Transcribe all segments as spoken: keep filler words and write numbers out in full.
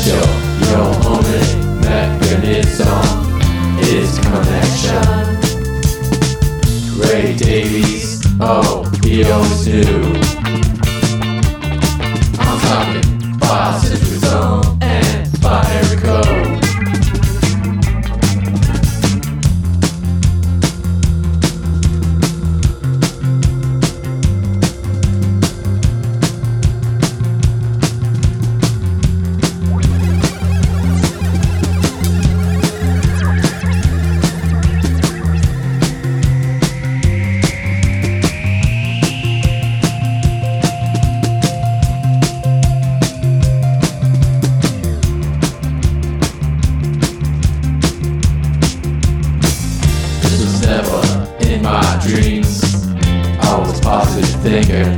your, your only mechanism is connection. Ray Davies, oh, he always knew. I'm talking file system zone and binary code. Never in my dreams I was positive thinking,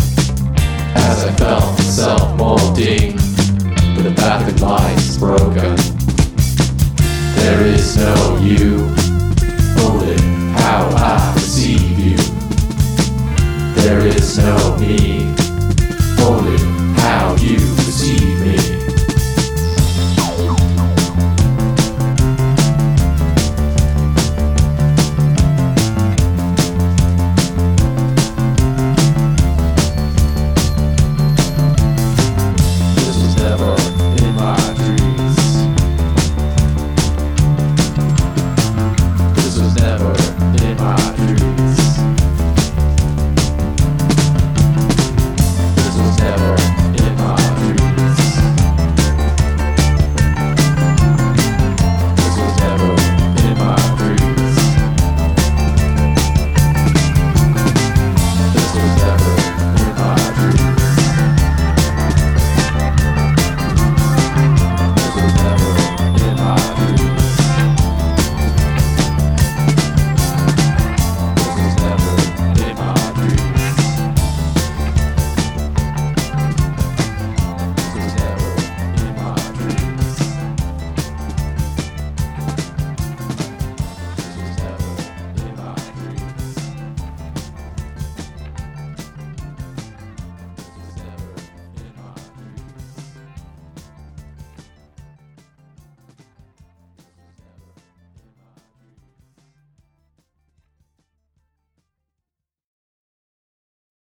as I felt myself molding, but the path of life is broken.